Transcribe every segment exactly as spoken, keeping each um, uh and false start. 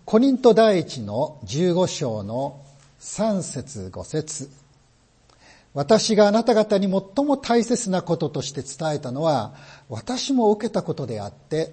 コリント第一のじゅうご章のさん節ご節。私があなた方に最も大切なこととして伝えたのは、私も受けたことであって、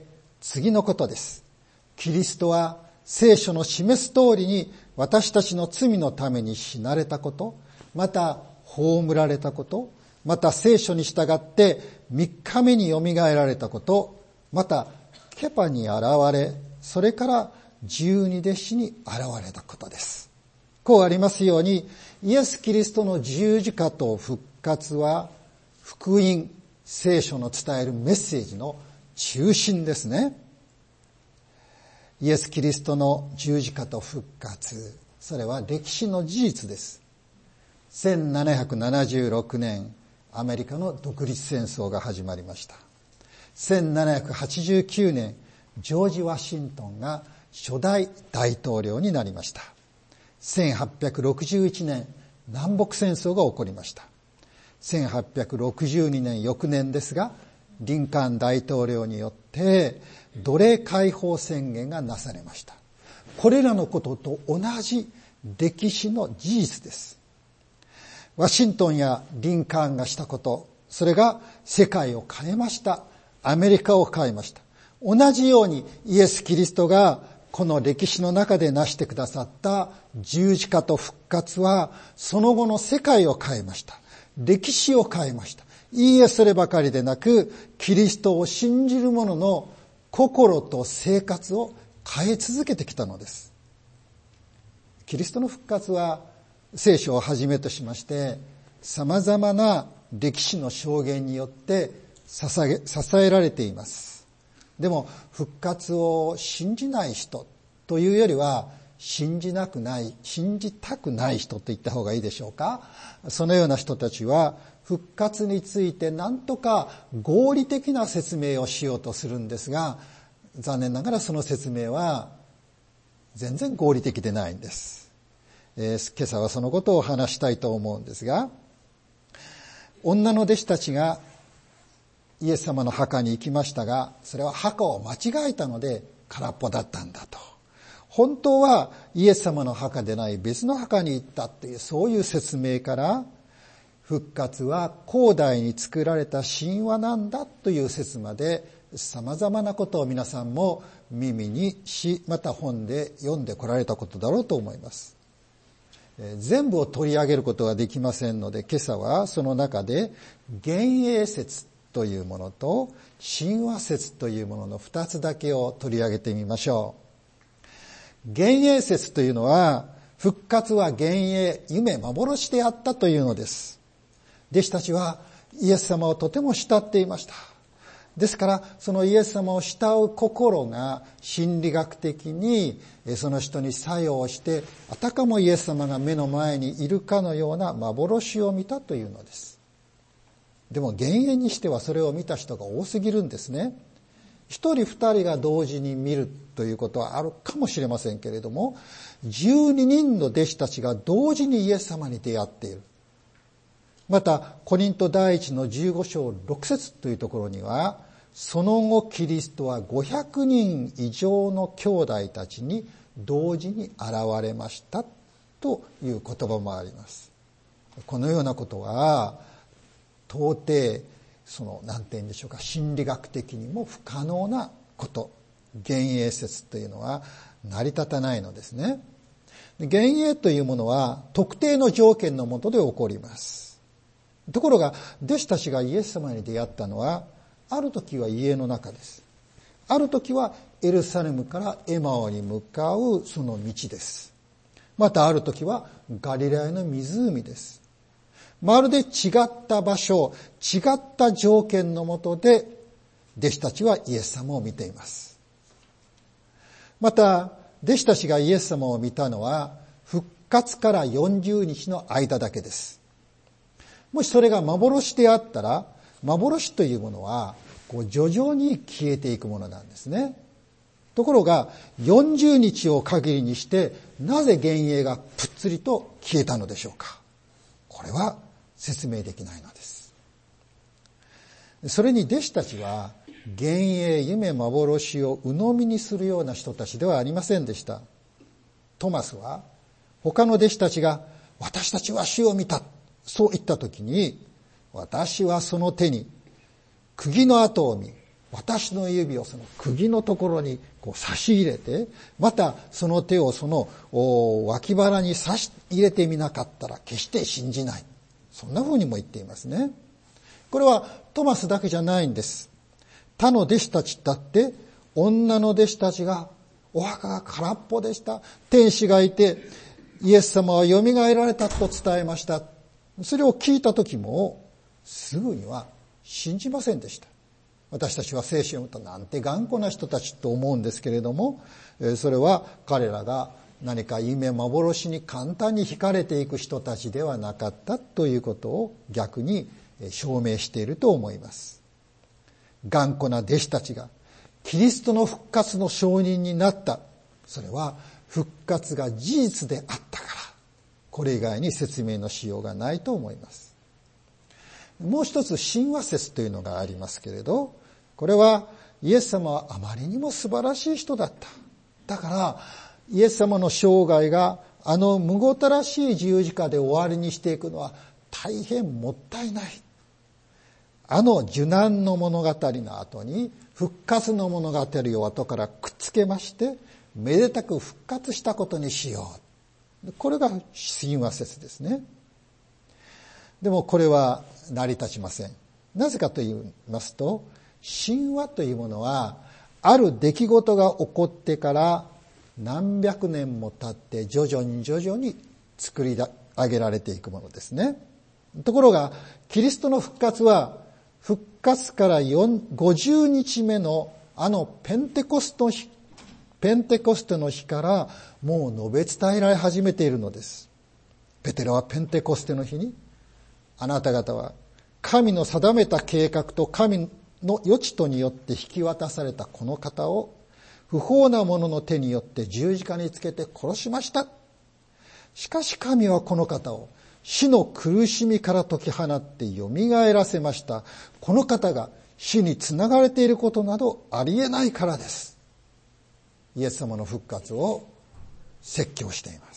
次のことです。キリストは聖書の示す通りに私たちの罪のために死なれたこと、また葬られたこと、また聖書に従ってみっかめによみがえられたこと、またケパに現れ、それから十二弟子に現れたことです。こうありますように、イエス・キリストの十字架と復活は福音、聖書の伝えるメッセージの中心ですね。イエス・キリストの十字架と復活、それは歴史の事実です。せんななひゃくななじゅうろくねん、アメリカの独立戦争が始まりました。せんななひゃくはちじゅうきゅうねん、ジョージ・ワシントンが初代大統領になりました。せんはっぴゃくろくじゅういちねん、南北戦争が起こりました。せんはっぴゃくろくじゅうにねん、翌年ですが、リンカーン大統領によって奴隷解放宣言がなされました。これらのことと同じ歴史の事実です。ワシントンやリンカーンがしたこと、それが世界を変えました。アメリカを変えました。同じようにイエス・キリストがこの歴史の中で成してくださった十字架と復活は、その後の世界を変えました。歴史を変えました。いいえ、そればかりでなく、キリストを信じる者の心と生活を変え続けてきたのです。キリストの復活は聖書をはじめとしまして様々な歴史の証言によって支え、支えられています。でも復活を信じない人というよりは信じなくない、信じたくない人と言った方がいいでしょうか。そのような人たちは復活について何とか合理的な説明をしようとするんですが、残念ながらその説明は全然合理的でないんです。えー、今朝はそのことを話したいと思うんですが、女の弟子たちがイエス様の墓に行きましたが、それは墓を間違えたので空っぽだったんだと。本当はイエス様の墓でない別の墓に行ったという、そういう説明から、復活は古代に作られた神話なんだという説まで、様々なことを皆さんも耳にし、また本で読んでこられたことだろうと思います。全部を取り上げることはできませんので、今朝はその中で幻影説というものと神話説というものの二つだけを取り上げてみましょう。幻影説というのは、復活は幻影、夢、幻であったというのです。弟子たちはイエス様をとても慕っていました。ですからそのイエス様を慕う心が心理学的にその人に作用して、あたかもイエス様が目の前にいるかのような幻を見たというのです。でも幻影にしてはそれを見た人が多すぎるんですね。一人二人が同時に見るということはあるかもしれませんけれども、じゅうににんの弟子たちが同時にイエス様に出会っている。またコリント第一のじゅうご章ろく節というところには、その後キリストはごひゃくにん以上の兄弟たちに同時に現れましたという言葉もあります。このようなことは到底その何て言うんでしょうか、心理学的にも不可能なこと、幻影説というのは成り立たないのですね。幻影というものは特定の条件の下で起こります。ところが弟子たちがイエス様に出会ったのは、ある時は家の中です。ある時はエルサレムからエマオに向かうその道です。またある時はガリラヤの湖です。まるで違った場所、違った条件の下で弟子たちはイエス様を見ています。また弟子たちがイエス様を見たのは復活からよんじゅうにちの間だけです。もしそれが幻であったら、幻というものはこう徐々に消えていくものなんですね。ところがよんじゅうにちを限りにしてなぜ幻影がぷっつりと消えたのでしょうか。これは説明できないのです。それに弟子たちは幻影、夢、幻を鵜呑みにするような人たちではありませんでした。 トマスは他の弟子たちが私たちは主を見た、そう言ったときに、私はその手に釘の跡を見、私の指をその釘のところにこう差し入れて、またその手をその脇腹に差し入れてみなかったら決して信じない。そんな風にも言っていますね。これはトマスだけじゃないんです。他の弟子たちだって、女の弟子たちがお墓が空っぽでした。天使がいて、イエス様は蘇られたと伝えました。それを聞いた時も、すぐには信じませんでした。私たちは聖書を読むとなんて頑固な人たちと思うんですけれども、それは彼らが何か夢幻に簡単に惹かれていく人たちではなかったということを逆に証明していると思います。頑固な弟子たちがキリストの復活の証人になった。それは復活が事実であったから。これ以外に説明のしようがないと思います。もう一つ神話説というのがありますけれど、これはイエス様はあまりにも素晴らしい人だった。だからイエス様の生涯があのむごたらしい十字架で終わりにしていくのは大変もったいない。あの受難の物語の後に復活の物語を後からくっつけまして、めでたく復活したことにしよう。これが神話説ですね。でもこれは成り立ちません。なぜかと言いますと、神話というものはある出来事が起こってから何百年も経って徐々に徐々に作り上げられていくものですね。ところがキリストの復活は復活からごじゅうにちめのあのペンテコストの日、ペンテコステの日からもう述べ伝えられ始めているのです。ペテロはペンテコステの日に、あなた方は神の定めた計画と神の余地とによって引き渡されたこの方を不法な者の手によって十字架につけて殺しました。しかし神はこの方を死の苦しみから解き放って蘇らせました。この方が死につながれていることなどありえないからです。イエス様の復活を説教しています。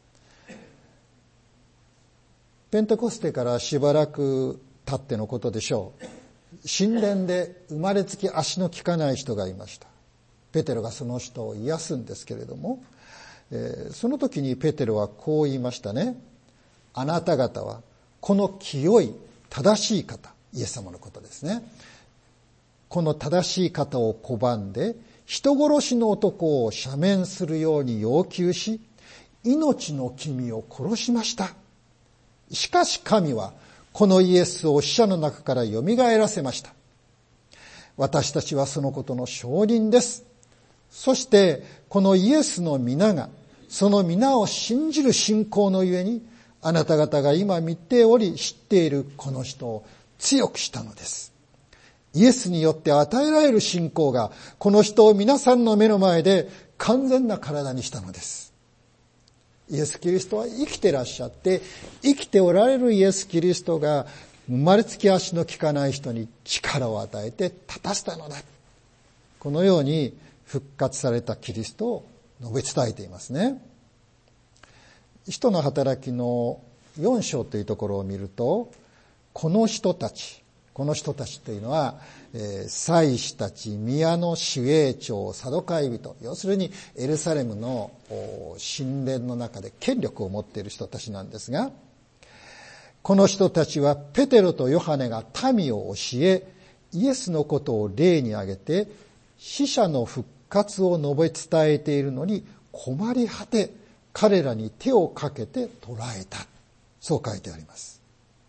ペンテコステからしばらく経ってのことでしょう。神殿で生まれつき足の利かない人がいました。ペテロがその人を癒すんですけれども、えー、その時にペテロはこう言いましたね。あなた方はこの清い正しい方、イエス様のことですね。この正しい方を拒んで人殺しの男を赦免するように要求し、命の君を殺しました。しかし神はこのイエスを死者の中から蘇らせました。私たちはそのことの証人です。そしてこのイエスの皆が、その皆を信じる信仰のゆえに、あなた方が今見ており知っているこの人を強くしたのです。イエスによって与えられる信仰がこの人を皆さんの目の前で完全な体にしたのです。イエス・キリストは生きてらっしゃって、生きておられるイエス・キリストが生まれつき足の利かない人に力を与えて立たせたのだ。このように復活されたキリストを述べ伝えていますね。使徒の働きのよん章というところを見ると、この人たち、この人たちというのは、えー、祭司たち、宮の守衛長、サドカイ人、要するにエルサレムの神殿の中で権力を持っている人たちなんですが、この人たちはペテロとヨハネが民を教え、イエスのことを例に挙げて、死者の復活を述べ伝えているのに困り果て、彼らに手をかけて捕らえた。そう書いてあります。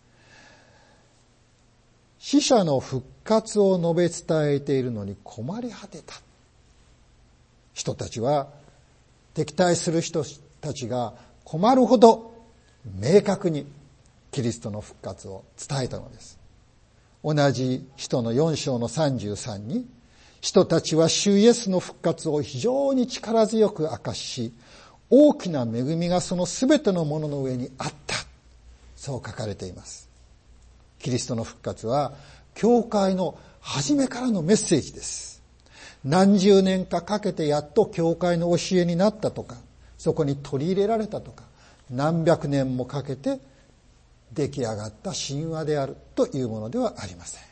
死者の復活を述べ伝えているのに困り果てた。人たちは、敵対する人たちが困るほど明確にキリストの復活を伝えたのです。同じ使徒のよん章のさんじゅうさんに、人たちは主イエスの復活を非常に力強く明かし、大きな恵みがそのすべてのものの上にあった。そう書かれています。キリストの復活は、教会の初めからのメッセージです。何十年かかけてやっと教会の教えになったとか、 そこに取り入れられたとか、何百年もかけて出来上がった神話であるというものではありません。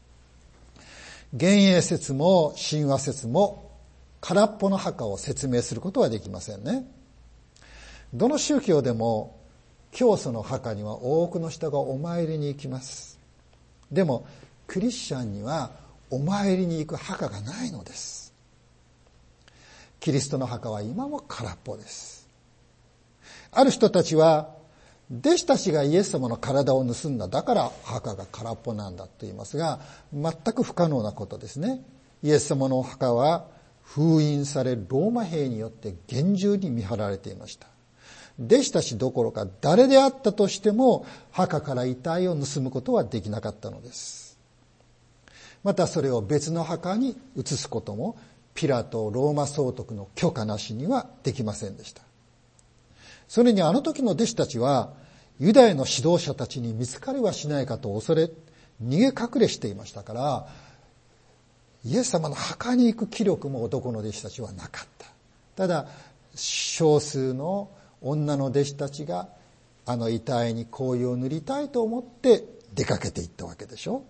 幻影説も神話説も空っぽの墓を説明することはできませんね。どの宗教でも教祖の墓には多くの人がお参りに行きます。でもクリスチャンにはお参りに行く墓がないのです。キリストの墓は今も空っぽです。ある人たちは弟子たちがイエス様の体を盗んだ、だから墓が空っぽなんだと言いますが、全く不可能なことですね。イエス様のお墓は封印され、ローマ兵によって厳重に見張られていました。弟子たちどころか誰であったとしても墓から遺体を盗むことはできなかったのです。またそれを別の墓に移すこともピラト・ローマ総督の許可なしにはできませんでした。それにあの時の弟子たちはユダヤの指導者たちに見つかりはしないかと恐れ逃げ隠れしていましたから、イエス様の墓に行く気力も男の弟子たちはなかった。ただ少数の女の弟子たちがあの遺体に香油を塗りたいと思って出かけていったわけでしょ。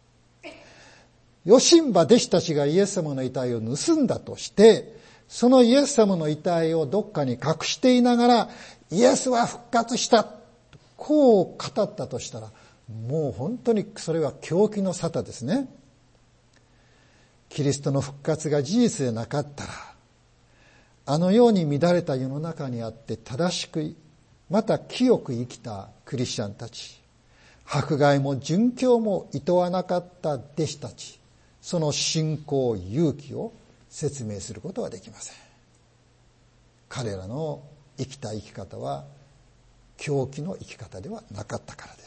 よしんば弟子たちがイエス様の遺体を盗んだとして、そのイエス様の遺体をどっかに隠していながら、イエスは復活したこう語ったとしたら、もう本当にそれは狂気の沙汰ですね。キリストの復活が事実でなかったら、あのように乱れた世の中にあって正しくまた清く生きたクリスチャンたち、迫害も殉教も厭わなかった弟子たち、その信仰勇気を説明することはできません。彼らの生きた生き方は狂気の生き方ではなかったからです。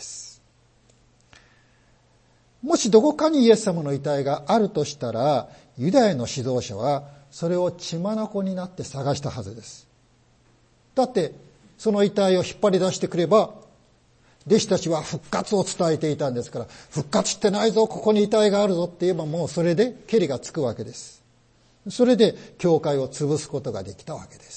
もしどこかにイエス様の遺体があるとしたら、ユダヤの指導者はそれを血眼になって探したはずです。だってその遺体を引っ張り出してくれば、弟子たちは復活を伝えていたんですから、復活ってないぞ、ここに遺体があるぞって言えば、もうそれでケリがつくわけです。それで教会を潰すことができたわけです。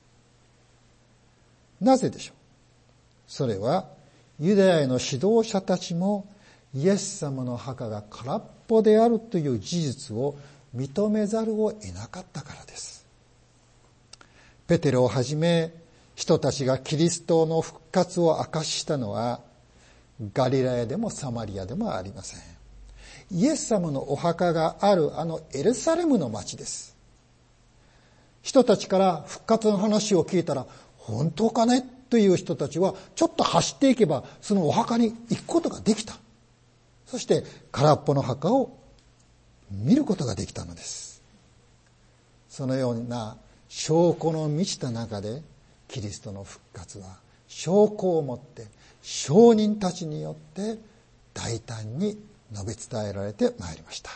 なぜでしょう。それはユダヤの指導者たちもイエス様の墓が空っぽであるという事実を認めざるを得なかったからです。ペテロをはじめ人たちがキリストの復活を証ししたのはガリラヤでもサマリアでもありません。イエス様のお墓があるあのエルサレムの町です。人たちから復活の話を聞いたら、本当かねという人たちはちょっと走っていけばそのお墓に行くことができた。そして空っぽの墓を見ることができたのです。そのような証拠の満ちた中でキリストの復活は証拠をもって証人たちによって大胆に述べ伝えられてまいりました。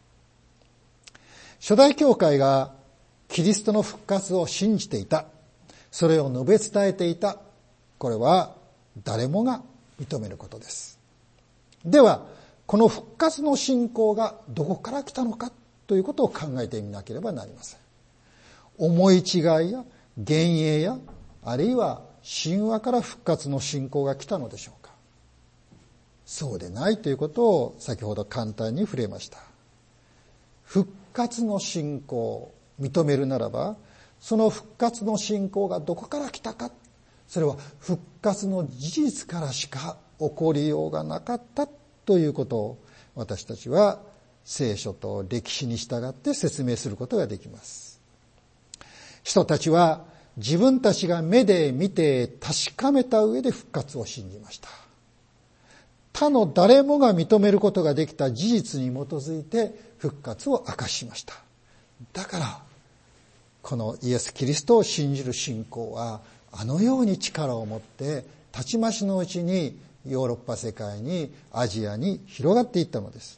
初代教会がキリストの復活を信じていた、それを述べ伝えていた、これは誰もが認めることです。ではこの復活の信仰がどこから来たのかということを考えてみなければなりません。思い違いや幻影やあるいは神話から復活の信仰が来たのでしょうか。そうでないということを先ほど簡単に触れました。復活の信仰を認めるならば、その復活の信仰がどこから来たか、それは復活の事実からしか起こりようがなかったということを私たちは聖書と歴史に従って説明することができます。人たちは自分たちが目で見て確かめた上で復活を信じました。他の誰もが認めることができた事実に基づいて復活を明かしました。だからこのイエス・キリストを信じる信仰はあのように力を持ってたちまちのうちにヨーロッパ世界にアジアに広がっていったのです。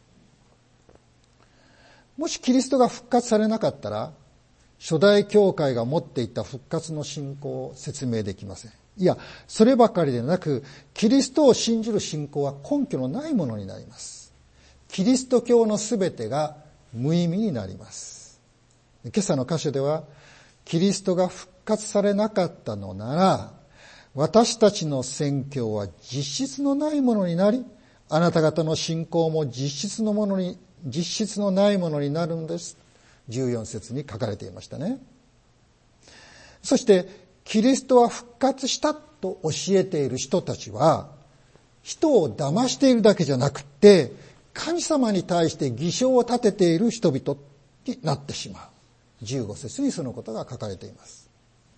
もしキリストが復活されなかったら、初代教会が持っていた復活の信仰を説明できません。いや、そればかりでなく、キリストを信じる信仰は根拠のないものになります。キリスト教のすべてが無意味になります。今朝の箇所では、 キリストが復活されなかったのなら、私たちの宣教は実質のないものになり、あなた方の信仰も実質のものに、実質のないものになるんです。じゅうよん節に書かれていましたね。そして、キリストは復活したと教えている人たちは、人を騙しているだけじゃなくて、神様に対して偽証を立てている人々になってしまう。じゅうご節にそのことが書かれています。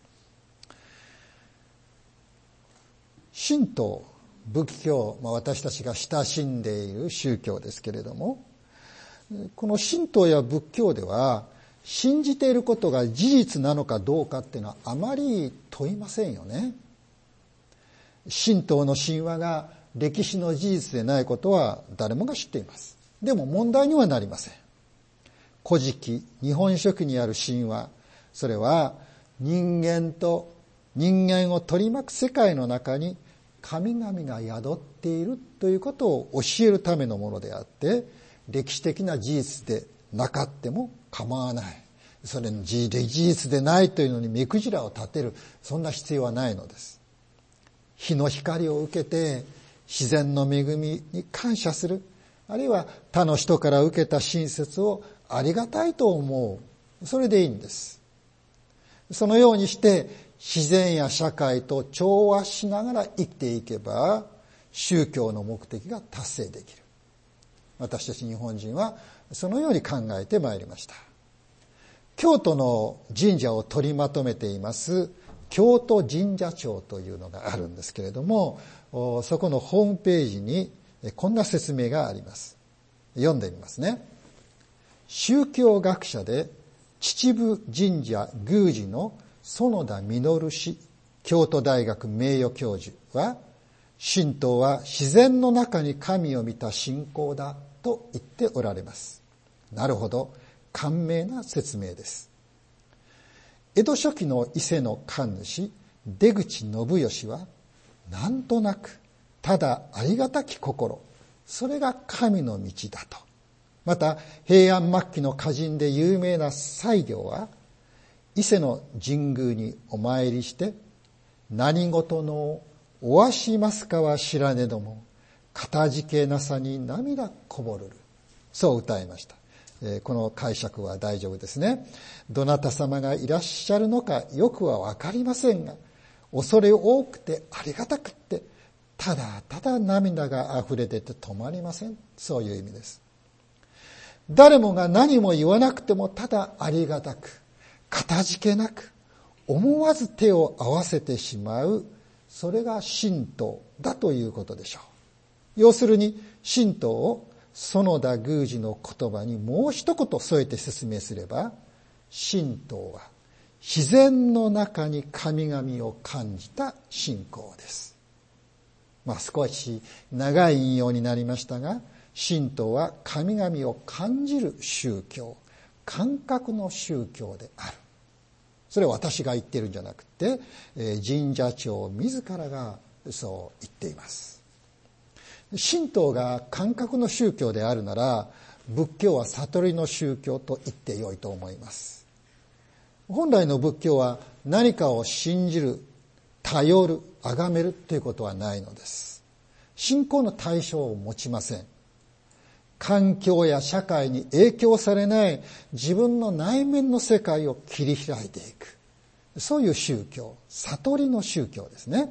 神道、仏教、まあ、私たちが親しんでいる宗教ですけれども、この神道や仏教では、信じていることが事実なのかどうかっていうのはあまり問いませんよね。神道の神話が歴史の事実でないことは誰もが知っています。でも問題にはなりません。古事記、日本書紀にある神話、それは人間と人間を取り巻く世界の中に神々が宿っているということを教えるためのものであって、歴史的な事実でなかっても構わない。それに事実でないというのに目くじらを立てる、そんな必要はないのです。日の光を受けて自然の恵みに感謝する、あるいは他の人から受けた親切をありがたいと思う。それでいいんです。そのようにして自然や社会と調和しながら生きていけば、宗教の目的が達成できる。私たち日本人はそのように考えてまいりました。京都の神社を取りまとめています京都神社庁というのがあるんですけれども、そこのホームページにこんな説明があります。読んでみますね。宗教学者で秩父神社宮司の園田実氏京都大学名誉教授は、神道は自然の中に神を見た信仰だと言っておられます。なるほど、簡明な説明です。江戸初期の伊勢の神主出口信義は、なんとなくただありがたき心、それが神の道だと。また平安末期の歌人で有名な西行は、伊勢の神宮にお参りして、何事のおわしますかは知らねども、かたじけなさに涙こぼるる。そう歌いました。えー、この解釈は大丈夫ですね。どなた様がいらっしゃるのかよくはわかりませんが、恐れ多くてありがたくって、ただただ涙が溢れ出て止まりません。そういう意味です。誰もが何も言わなくてもただありがたく、かたじけなく、思わず手を合わせてしまう、それが神道だということでしょう。要するに神道を園田宮司の言葉にもう一言添えて説明すれば、神道は自然の中に神々を感じた信仰です。まあ少し長い引用になりましたが、神道は神々を感じる宗教、感覚の宗教である。それは私が言ってるんじゃなくて、神社長自らがそう言っています。神道が感覚の宗教であるなら、仏教は悟りの宗教と言ってよいと思います。本来の仏教は何かを信じる、頼る、崇めるということはないのです。信仰の対象を持ちません。環境や社会に影響されない自分の内面の世界を切り開いていく。そういう宗教、悟りの宗教ですね。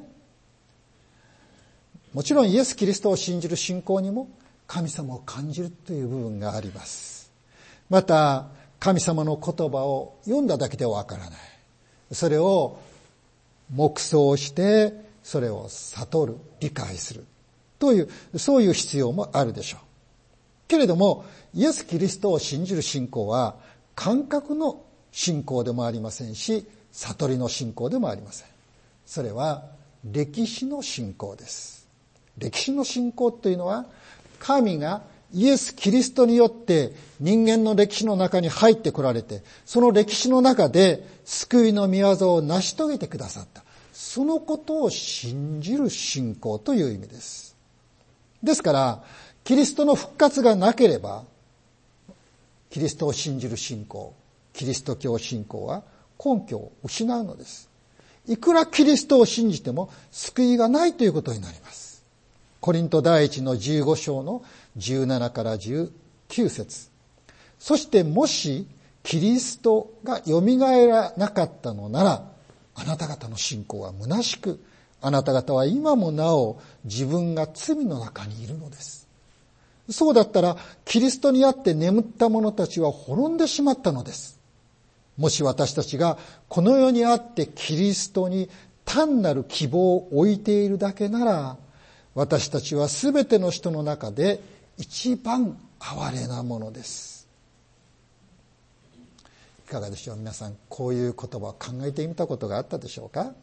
もちろんイエス・キリストを信じる信仰にも神様を感じるという部分があります。また神様の言葉を読んだだけではわからない。それを黙想してそれを悟る、理解するという、そういう必要もあるでしょう。けれどもイエス・キリストを信じる信仰は感覚の信仰でもありませんし、悟りの信仰でもありません。それは歴史の信仰です。歴史の信仰というのは、神がイエス・キリストによって人間の歴史の中に入ってこられて、その歴史の中で救いの御業を成し遂げてくださった。そのことを信じる信仰という意味です。ですから、キリストの復活がなければ、キリストを信じる信仰、キリスト教信仰は根拠を失うのです。いくらキリストを信じても救いがないということになります。コリント第一のじゅうご章のじゅうななからじゅうきゅう節。そしてもしキリストがよみがえらなかったのなら、あなた方の信仰は虚しく、あなた方は今もなお自分が罪の中にいるのです。そうだったらキリストにあって眠った者たちは滅んでしまったのです。もし私たちがこの世にあってキリストに単なる希望を置いているだけなら、私たちはすべての人の中で一番哀れなものです。いかがでしょう、皆さん、こういう言葉を考えてみたことがあったでしょうか。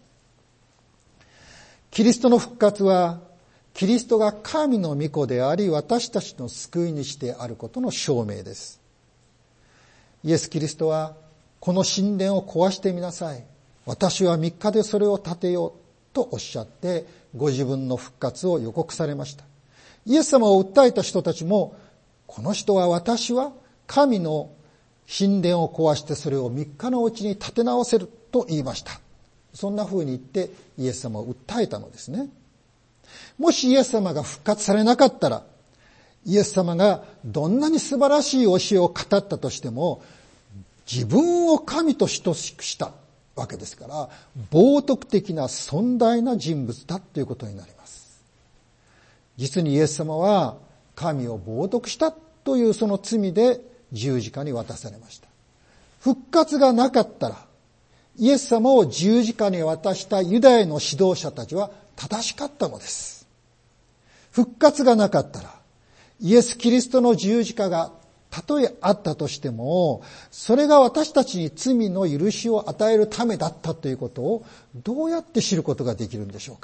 キリストの復活は、キリストが神の御子であり、私たちの救い主であることの証明です。イエス・キリストは、この神殿を壊してみなさい。私は三日でそれを建てようとおっしゃって、ご自分の復活を予告されました。イエス様を訴えた人たちも、この人は私は神の神殿を壊してそれを三日のうちに建て直せると言いました。そんな風に言ってイエス様を訴えたのですね。もしイエス様が復活されなかったら、イエス様がどんなに素晴らしい教えを語ったとしても、自分を神と等しくしたわけですから、冒涜的な尊大な人物だということになります。実にイエス様は神を冒涜したというその罪で十字架に渡されました。復活がなかったら、イエス様を十字架に渡したユダヤの指導者たちは正しかったのです。復活がなかったら、イエス・キリストの十字架がたとえあったとしても、それが私たちに罪の許しを与えるためだったということをどうやって知ることができるんでしょうか。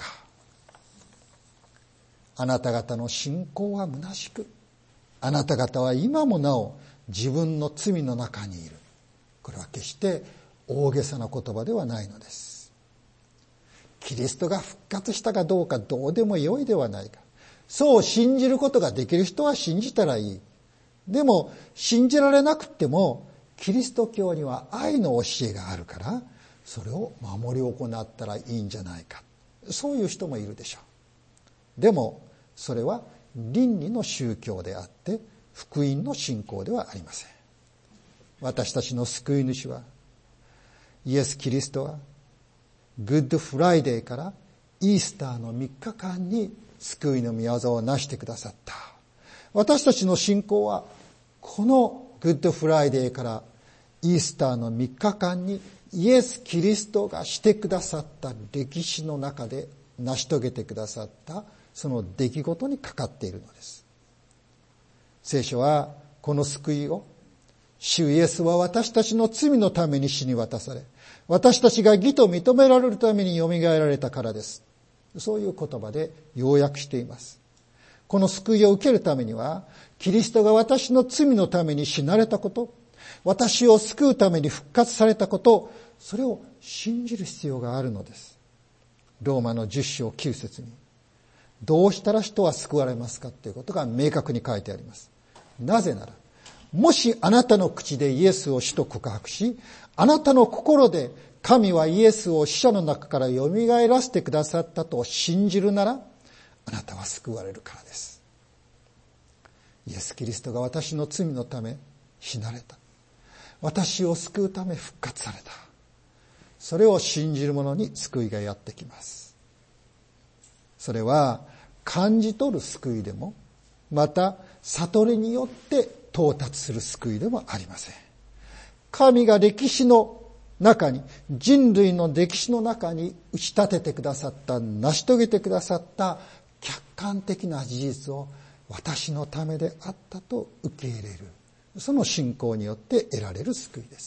あなた方の信仰は虚しく、あなた方は今もなお自分の罪の中にいる。これは決して大げさな言葉ではないのです。キリストが復活したかどうかどうでもよいではないか。そう信じることができる人は信じたらいい。でも信じられなくてもキリスト教には愛の教えがあるから、それを守り行ったらいいんじゃないか。そういう人もいるでしょう。でもそれは倫理の宗教であって福音の信仰ではありません。私たちの救い主はイエス・キリストはグッドフライデーからイースターのみっかかんに救いの御業をなしてくださった。私たちの信仰はこのグッドフライデーからイースターのみっかかんにイエス・キリストがしてくださった歴史の中で成し遂げてくださったその出来事にかかっているのです。聖書はこの救いを、主イエスは私たちの罪のために死に渡され、私たちが義と認められるためによみがえられたからです。そういう言葉で要約しています。この救いを受けるためには、キリストが私の罪のために死なれたこと、私を救うために復活されたこと、それを信じる必要があるのです。ローマのじゅっ章きゅう節に、どうしたら人は救われますかということが明確に書いてあります。なぜなら、もしあなたの口でイエスを主と告白し、あなたの心で神はイエスを死者の中からよみがえらせてくださったと信じるなら、あなたは救われるからです。イエス・キリストが私の罪のため死なれた。私を救うため復活された。それを信じる者に救いがやってきます。それは感じ取る救いでも、また悟りによって到達する救いでもありません。神が歴史の中に、人類の歴史の中に打ち立ててくださった、成し遂げてくださった客観的な事実を私のためであったと受け入れる。その信仰によって得られる救いです。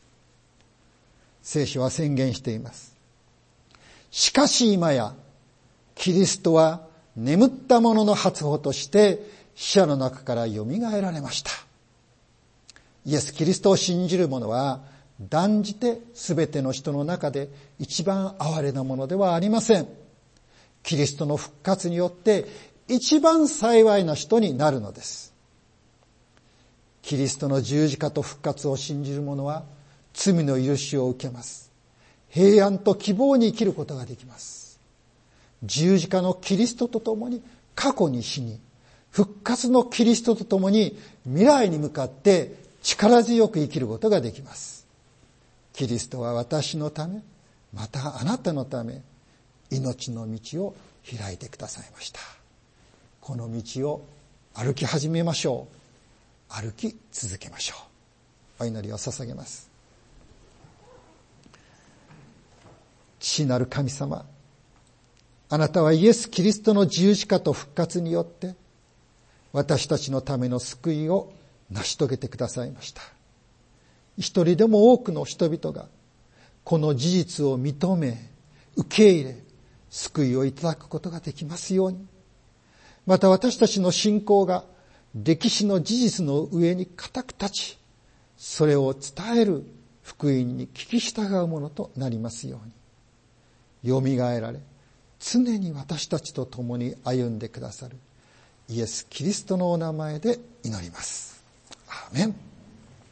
聖書は宣言しています。しかし今や、キリストは眠った者の初歩として死者の中からよみがえられました。イエス・キリストを信じる者は断じてすべての人の中で一番哀れなものではありません。キリストの復活によって一番幸いな人になるのです。キリストの十字架と復活を信じる者は罪の許しを受けます。平安と希望に生きることができます。十字架のキリストと共に過去に死に、復活のキリストと共に未来に向かって力強く生きることができます。キリストは私のため、またあなたのため、命の道を開いてくださいました。この道を歩き始めましょう。歩き続けましょう。お祈りを捧げます。父なる神様、あなたはイエス・キリストの十字架と復活によって私たちのための救いを成し遂げてくださいました。一人でも多くの人々がこの事実を認め、受け入れ、救いをいただくことができますように。また私たちの信仰が歴史の事実の上に固く立ち、それを伝える福音に聞き従うものとなりますように。よみがえられ、常に私たちと共に歩んでくださるイエス・キリストのお名前で祈ります。アーメン。